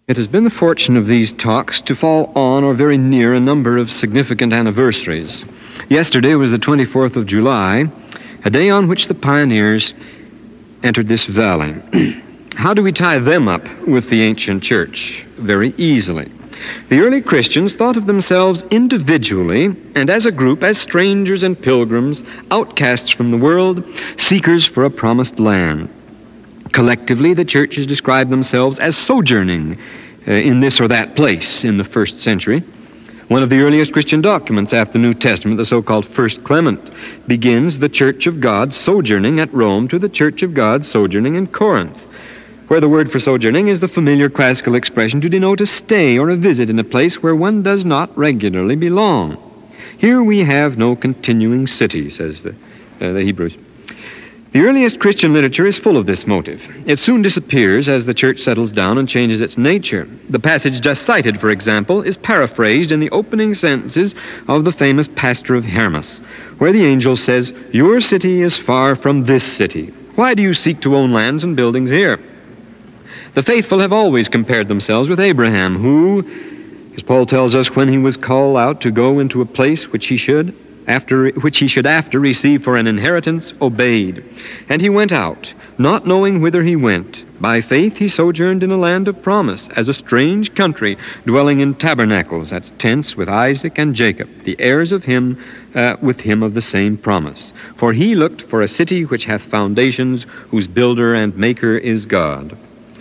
It has been the fortune of these talks to fall on or very near a number of significant anniversaries. Yesterday was the 24th of July, a day on which the pioneers entered this valley. How do we tie them up with the ancient church? Very easily. The early Christians thought of themselves individually and as a group as strangers and pilgrims, outcasts from the world, seekers for a promised land. Collectively, the churches described themselves as sojourning in this or that place in the first century. One of the earliest Christian documents after the New Testament, the so-called First Clement, begins the Church of God sojourning at Rome to the Church of God sojourning in Corinth, where the word for sojourning is the familiar classical expression to denote a stay or a visit in a place where one does not regularly belong. Here we have no continuing city, says the Hebrews. The earliest Christian literature is full of this motive. It soon disappears as the church settles down and changes its nature. The passage just cited, for example, is paraphrased in the opening sentences of the famous Pastor of Hermas, where the angel says, "Your city is far from this city. Why do you seek to own lands and buildings here?" The faithful have always compared themselves with Abraham, who, as Paul tells us, when he was called out to go into a place which he should after receive for an inheritance, obeyed. And he went out, not knowing whither he went. By faith he sojourned in a land of promise, as a strange country, dwelling in tabernacles, that's tents, with Isaac and Jacob, the heirs of him, with him of the same promise. For he looked for a city which hath foundations, whose builder and maker is God.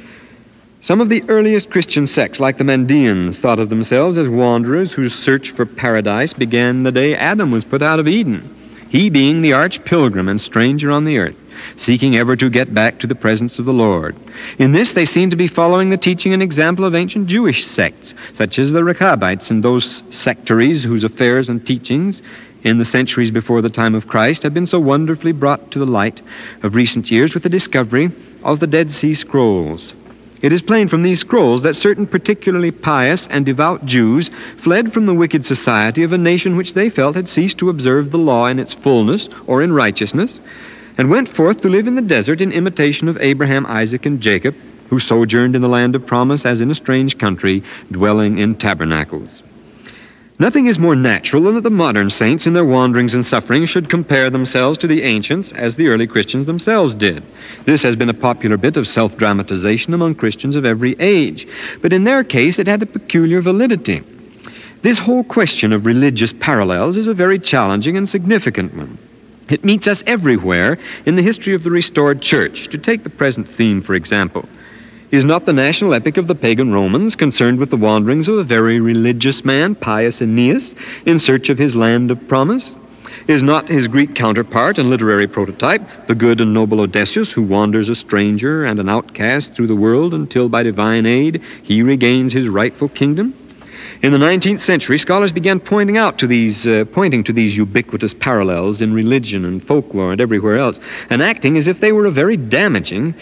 Some of the earliest Christian sects, like the Mandeans, thought of themselves as wanderers whose search for paradise began the day Adam was put out of Eden, he being the arch pilgrim and stranger on the earth, seeking ever to get back to the presence of the Lord. In this they seem to be following the teaching and example of ancient Jewish sects, such as the Rechabites and those sectaries whose affairs and teachings in the centuries before the time of Christ have been so wonderfully brought to the light of recent years with the discovery of the Dead Sea Scrolls. It is plain from these scrolls that certain particularly pious and devout Jews fled from the wicked society of a nation which they felt had ceased to observe the law in its fullness or in righteousness, and went forth to live in the desert in imitation of Abraham, Isaac, and Jacob, who sojourned in the land of promise as in a strange country, dwelling in tabernacles. Nothing is more natural than that the modern saints in their wanderings and sufferings should compare themselves to the ancients as the early Christians themselves did. This has been a popular bit of self-dramatization among Christians of every age, but in their case it had a peculiar validity. This whole question of religious parallels is a very challenging and significant one. It meets us everywhere in the history of the restored church. To take the present theme, for example, is not the national epic of the pagan Romans concerned with the wanderings of a very religious man, pious Aeneas, in search of his land of promise? Is not his Greek counterpart and literary prototype, the good and noble Odysseus, who wanders a stranger and an outcast through the world until by divine aid he regains his rightful kingdom? In the 19th century, scholars began pointing to these ubiquitous parallels in religion and folklore and everywhere else, and acting as if they were a very damaging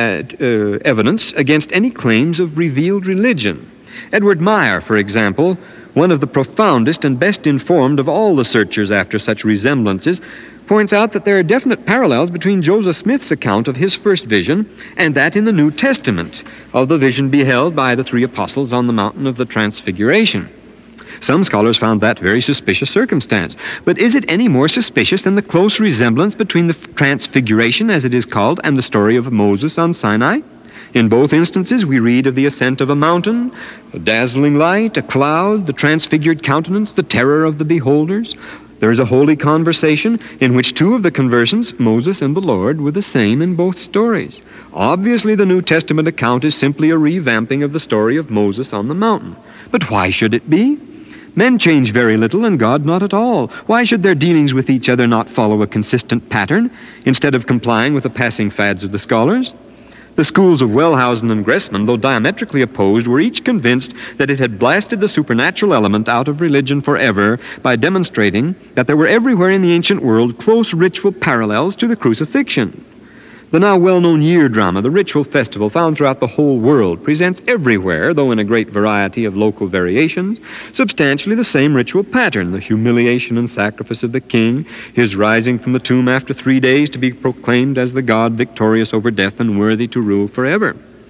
evidence against any claims of revealed religion. Edward Meyer, for example, one of the profoundest and best informed of all the searchers after such resemblances, points out that there are definite parallels between Joseph Smith's account of his first vision and that in the New Testament of the vision beheld by the three apostles on the mountain of the Transfiguration. Some scholars found that very suspicious circumstance. But is it any more suspicious than the close resemblance between the Transfiguration, as it is called, and the story of Moses on Sinai? In both instances, we read of the ascent of a mountain, a dazzling light, a cloud, the transfigured countenance, the terror of the beholders. There is a holy conversation in which two of the conversants, Moses and the Lord, were the same in both stories. Obviously, the New Testament account is simply a revamping of the story of Moses on the mountain. But why should it be? Men change very little and God not at all. Why should their dealings with each other not follow a consistent pattern instead of complying with the passing fads of the scholars? The schools of Wellhausen and Gressman, though diametrically opposed, were each convinced that it had blasted the supernatural element out of religion forever by demonstrating that there were everywhere in the ancient world close ritual parallels to the crucifixion. The now well-known year drama, the ritual festival found throughout the whole world, presents everywhere, though in a great variety of local variations, substantially the same ritual pattern: the humiliation and sacrifice of the king, his rising from the tomb after 3 days to be proclaimed as the God victorious over death and worthy to rule forever.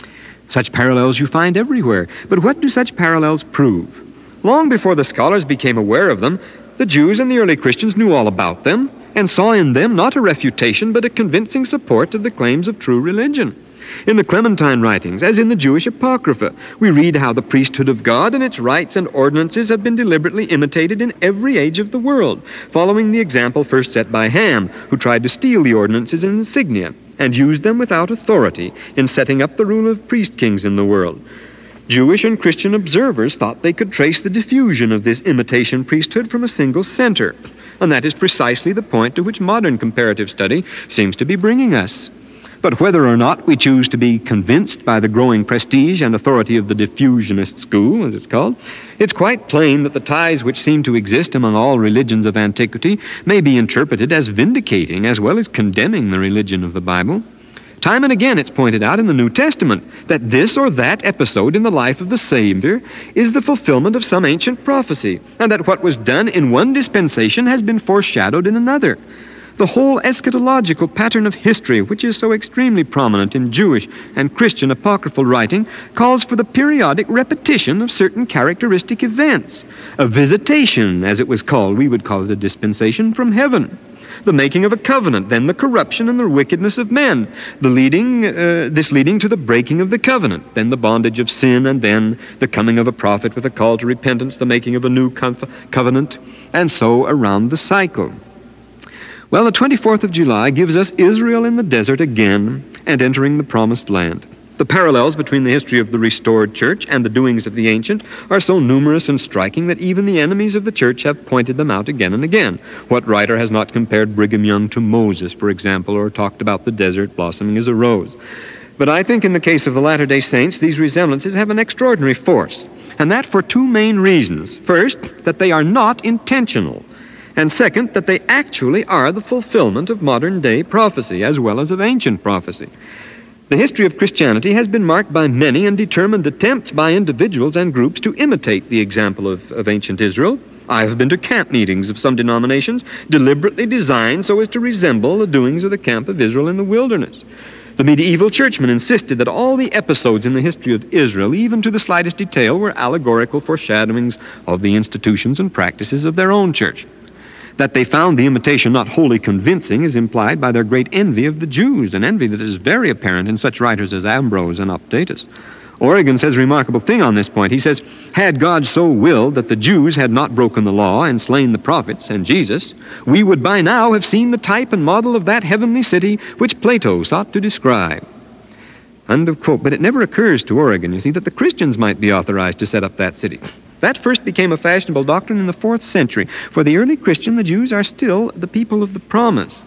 Such parallels you find everywhere. But what do such parallels prove? Long before the scholars became aware of them, the Jews and the early Christians knew all about them and saw in them not a refutation but a convincing support of the claims of true religion. In the Clementine writings, as in the Jewish Apocrypha, we read how the priesthood of God and its rites and ordinances have been deliberately imitated in every age of the world, following the example first set by Ham, who tried to steal the ordinances and insignia, and used them without authority in setting up the rule of priest-kings in the world. Jewish and Christian observers thought they could trace the diffusion of this imitation priesthood from a single center, and that is precisely the point to which modern comparative study seems to be bringing us. But whether or not we choose to be convinced by the growing prestige and authority of the diffusionist school, as it's called, it's quite plain that the ties which seem to exist among all religions of antiquity may be interpreted as vindicating as well as condemning the religion of the Bible. Time and again it's pointed out in the New Testament that this or that episode in the life of the Savior is the fulfillment of some ancient prophecy, and that what was done in one dispensation has been foreshadowed in another. The whole eschatological pattern of history, which is so extremely prominent in Jewish and Christian apocryphal writing, calls for the periodic repetition of certain characteristic events. A visitation, as it was called, we would call it a dispensation from heaven. The making of a covenant, then the corruption and the wickedness of men, this leading to the breaking of the covenant, then the bondage of sin, and then the coming of a prophet with a call to repentance, the making of a new covenant, and so around the cycle. Well, the 24th of July gives us Israel in the desert again and entering the promised land. The parallels between the history of the restored church and the doings of the ancient are so numerous and striking that even the enemies of the church have pointed them out again and again. What writer has not compared Brigham Young to Moses, for example, or talked about the desert blossoming as a rose? But I think in the case of the Latter-day Saints, these resemblances have an extraordinary force, and that for two main reasons. First, that they are not intentional. And second, that they actually are the fulfillment of modern-day prophecy as well as of ancient prophecy. The history of Christianity has been marked by many and determined attempts by individuals and groups to imitate the example of ancient Israel. I have been to camp meetings of some denominations deliberately designed so as to resemble the doings of the camp of Israel in the wilderness. The medieval churchmen insisted that all the episodes in the history of Israel, even to the slightest detail, were allegorical foreshadowings of the institutions and practices of their own church. That they found the imitation not wholly convincing is implied by their great envy of the Jews, an envy that is very apparent in such writers as Ambrose and Optatus. Origen says a remarkable thing on this point. He says, had God so willed that the Jews had not broken the law and slain the prophets and Jesus, we would by now have seen the type and model of that heavenly city which Plato sought to describe. End of quote. But it never occurs to Origen, you see, that the Christians might be authorized to set up that city. That first became a fashionable doctrine in the 4th century. For the early Christian, the Jews are still the people of the promise.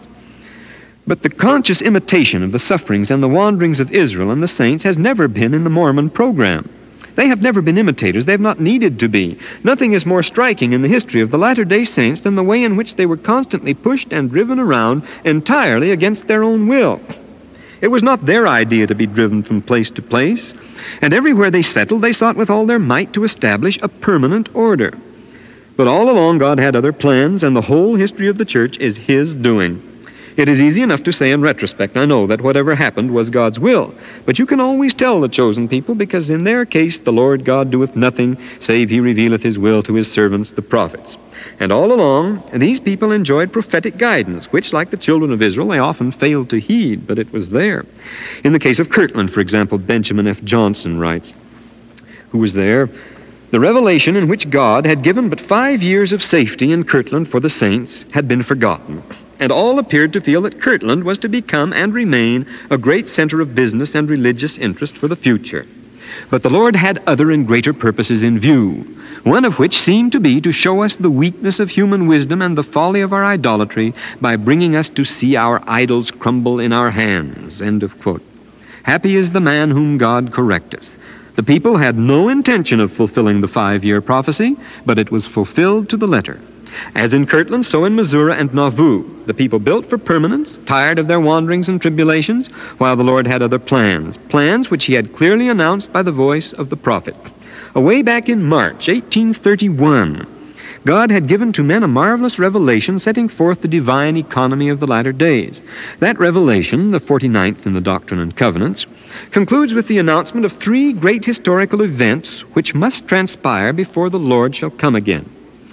But the conscious imitation of the sufferings and the wanderings of Israel and the saints has never been in the Mormon program. They have never been imitators. They have not needed to be. Nothing is more striking in the history of the Latter-day Saints than the way in which they were constantly pushed and driven around entirely against their own will. It was not their idea to be driven from place to place. And everywhere they settled, they sought with all their might to establish a permanent order. But all along, God had other plans, and the whole history of the church is His doing. It is easy enough to say in retrospect, I know, that whatever happened was God's will. But you can always tell the chosen people, because in their case, the Lord God doeth nothing, save He revealeth His will to His servants, the prophets. And all along, these people enjoyed prophetic guidance, which, like the children of Israel, they often failed to heed, but it was there. In the case of Kirtland, for example, Benjamin F. Johnson writes, who was there, the revelation in which God had given but 5 years of safety in Kirtland for the saints had been forgotten, and all appeared to feel that Kirtland was to become and remain a great center of business and religious interest for the future. But the Lord had other and greater purposes in view, one of which seemed to be to show us the weakness of human wisdom and the folly of our idolatry by bringing us to see our idols crumble in our hands. End of quote. Happy is the man whom God correcteth. The people had no intention of fulfilling the 5-year prophecy, but it was fulfilled to the letter. As in Kirtland, so in Missouri and Nauvoo, the people built for permanence, tired of their wanderings and tribulations, while the Lord had other plans, plans which He had clearly announced by the voice of the prophet. Away back in March 1831, God had given to men a marvelous revelation setting forth the divine economy of the latter days. That revelation, the 49th in the Doctrine and Covenants, concludes with the announcement of three great historical events which must transpire before the Lord shall come again.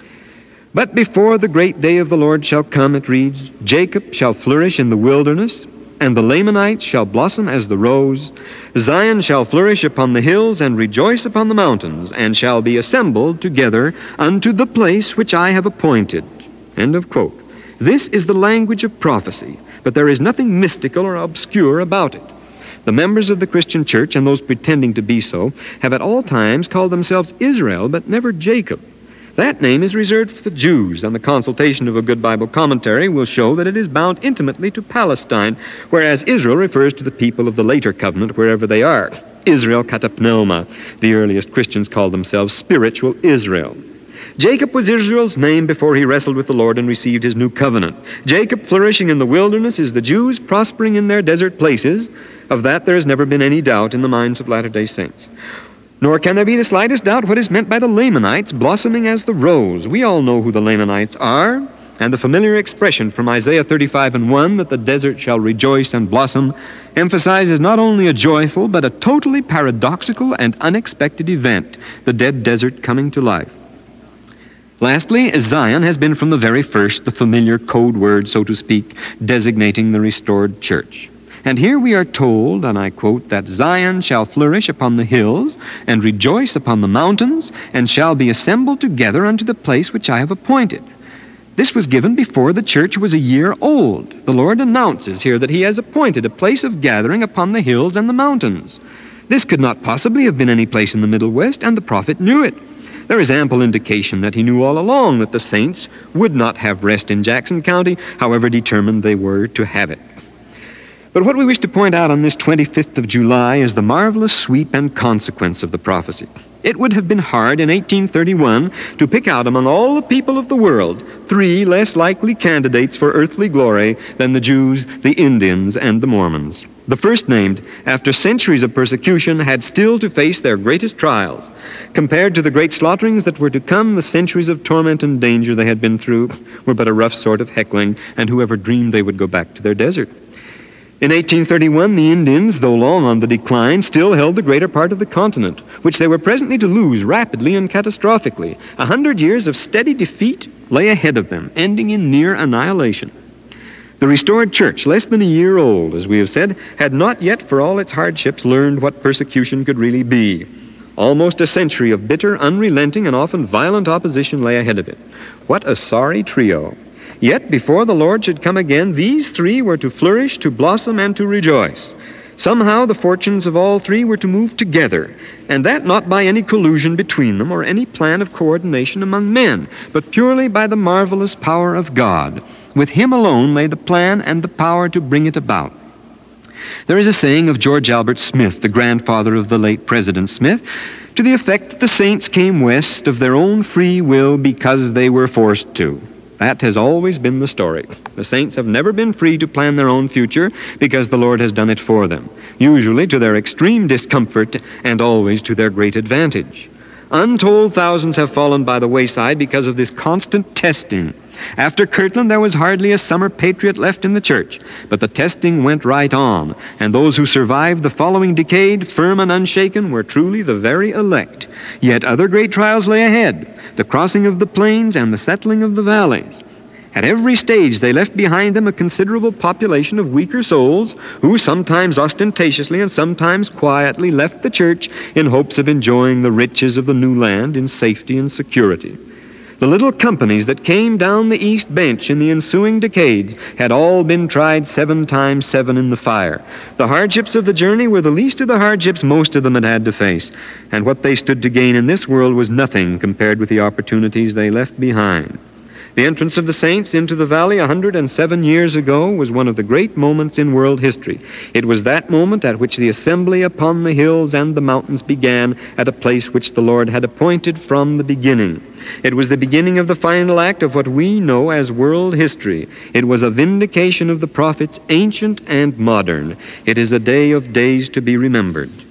But before the great day of the Lord shall come, it reads, Jacob shall flourish in the wilderness, and the Lamanites shall blossom as the rose. Zion shall flourish upon the hills and rejoice upon the mountains, and shall be assembled together unto the place which I have appointed. End of quote. This is the language of prophecy, but there is nothing mystical or obscure about it. The members of the Christian church, and those pretending to be so, have at all times called themselves Israel, but never Jacob. That name is reserved for the Jews, and the consultation of a good Bible commentary will show that it is bound intimately to Palestine, whereas Israel refers to the people of the later covenant wherever they are. Israel katapneuma. The earliest Christians called themselves spiritual Israel. Jacob was Israel's name before he wrestled with the Lord and received his new covenant. Jacob flourishing in the wilderness is the Jews prospering in their desert places. Of that there has never been any doubt in the minds of Latter-day Saints. Nor can there be the slightest doubt what is meant by the Lamanites blossoming as the rose. We all know who the Lamanites are, and the familiar expression from Isaiah 35:1 that the desert shall rejoice and blossom emphasizes not only a joyful but a totally paradoxical and unexpected event, the dead desert coming to life. Lastly, Zion has been from the very first the familiar code word, so to speak, designating the restored church. And here we are told, and I quote, that Zion shall flourish upon the hills, and rejoice upon the mountains, and shall be assembled together unto the place which I have appointed. This was given before the church was a year old. The Lord announces here that he has appointed a place of gathering upon the hills and the mountains. This could not possibly have been any place in the Middle West, and the prophet knew it. There is ample indication that he knew all along that the saints would not have rest in Jackson County, however determined they were to have it. But what we wish to point out on this 25th of July is the marvelous sweep and consequence of the prophecy. It would have been hard in 1831 to pick out among all the people of the world 3 less likely candidates for earthly glory than the Jews, the Indians, and the Mormons. The first named, after centuries of persecution, had still to face their greatest trials. Compared to the great slaughterings that were to come, the centuries of torment and danger they had been through were but a rough sort of heckling, and whoever dreamed they would go back to their desert. In 1831, the Indians, though long on the decline, still held the greater part of the continent, which they were presently to lose rapidly and catastrophically. 100 years of steady defeat lay ahead of them, ending in near annihilation. The restored church, less than a year old, as we have said, had not yet, for all its hardships, learned what persecution could really be. Almost a century of bitter, unrelenting, and often violent opposition lay ahead of it. What a sorry trio! Yet before the Lord should come again, these 3 were to flourish, to blossom, and to rejoice. Somehow the fortunes of all 3 were to move together, and that not by any collusion between them or any plan of coordination among men, but purely by the marvelous power of God. With him alone lay the plan and the power to bring it about. There is a saying of George Albert Smith, the grandfather of the late President Smith, to the effect that the saints came west of their own free will because they were forced to. That has always been the story. The saints have never been free to plan their own future because the Lord has done it for them, usually to their extreme discomfort and always to their great advantage. Untold thousands have fallen by the wayside because of this constant testing. After Kirtland, there was hardly a summer patriot left in the church, but the testing went right on, and those who survived the following decade, firm and unshaken, were truly the very elect. Yet other great trials lay ahead, the crossing of the plains and the settling of the valleys. At every stage, they left behind them a considerable population of weaker souls who sometimes ostentatiously and sometimes quietly left the church in hopes of enjoying the riches of the new land in safety and security. The little companies that came down the East Bench in the ensuing decades had all been tried 7 times 7 in the fire. The hardships of the journey were the least of the hardships most of them had had to face, and what they stood to gain in this world was nothing compared with the opportunities they left behind. The entrance of the saints into the valley 107 years ago was one of the great moments in world history. It was that moment at which the assembly upon the hills and the mountains began at a place which the Lord had appointed from the beginning. It was the beginning of the final act of what we know as world history. It was a vindication of the prophets, ancient and modern. It is a day of days to be remembered.